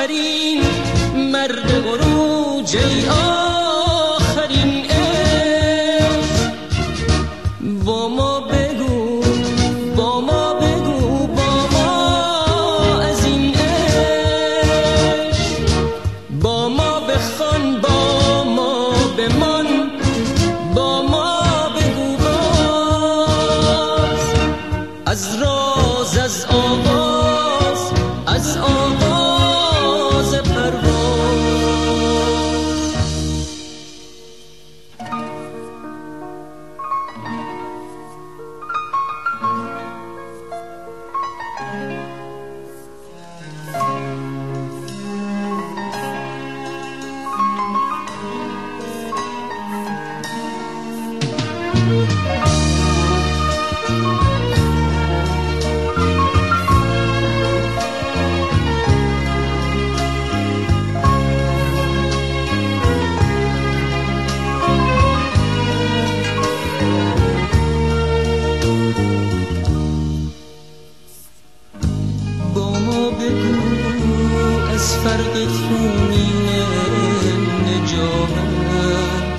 آخرین مرد عروج، ای آخرین عشق، با ما بگو، با ما بگو، با ما از این عشق، با ما بخوان، با ما بمان، با ما بگو باز از راز، از آواز، از آواز پرواز. از فرق خونین نجابت،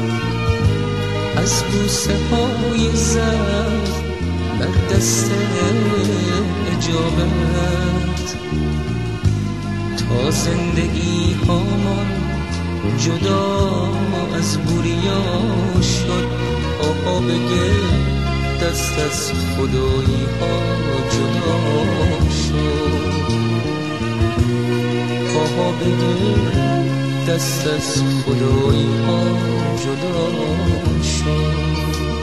از بوسه های زرد بر دست اجابت، تا زندگی هامان جدا از بوریا شد. آها بگه دست از خدایی ها جدا شد، آها بگه دست از خدایی ها جدا شد.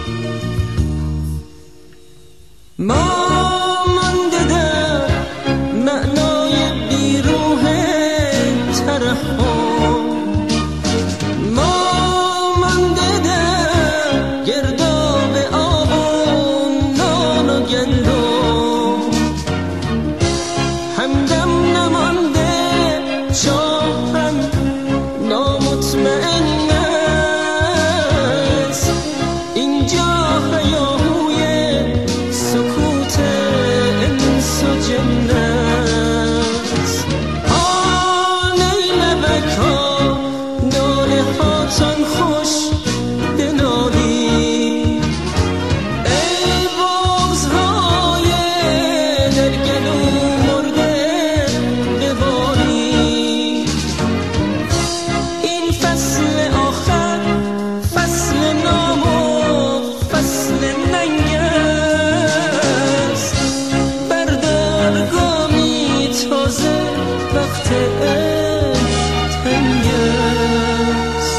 ما مانده در معنای بیروح ترحم، ما مانده در گرداب آب و نان و گندم، همدم نمانده شاهم نامطمئن است، اینجا هیاهوی سکوت انس و جن است. آن ای لبک ها ناله هاتان خوش بنالید، ای بغض‌های در گلو مرده ببالید. این فصل آخر فصل نام و فصل ننگ است، بردار گامی تازه وقت عشق تنگ است.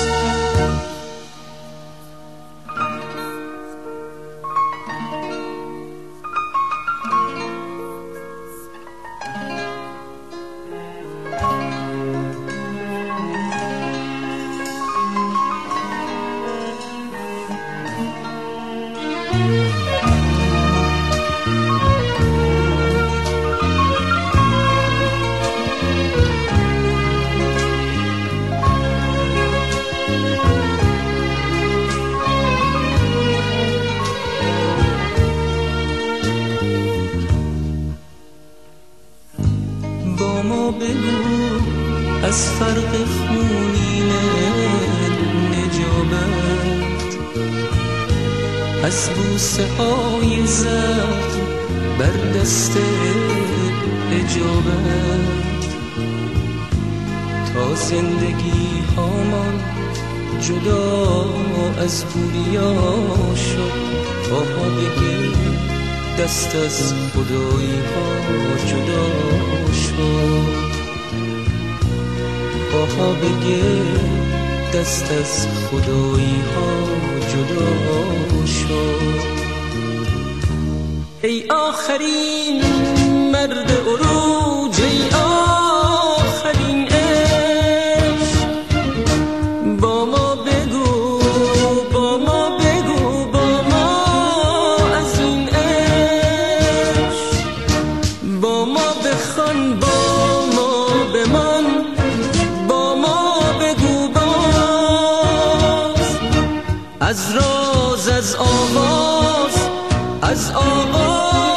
با ما بگو از فرق خونین نجابت، از بوسه های زرد بر دست اجابت، تا زندگی هامان جدا از بوریا شد. آها بگی دست از خدایی ها جدا شد، آها بگه دست از خدایی ها جدا شد. ای آخرین مرد عروج، ای آخرین عشق، با ما بگو، با ما بگو، با ما از این عشق، با ما بخوان، با ما بمان، با ما بگو باز از راز، از آواز، از آواز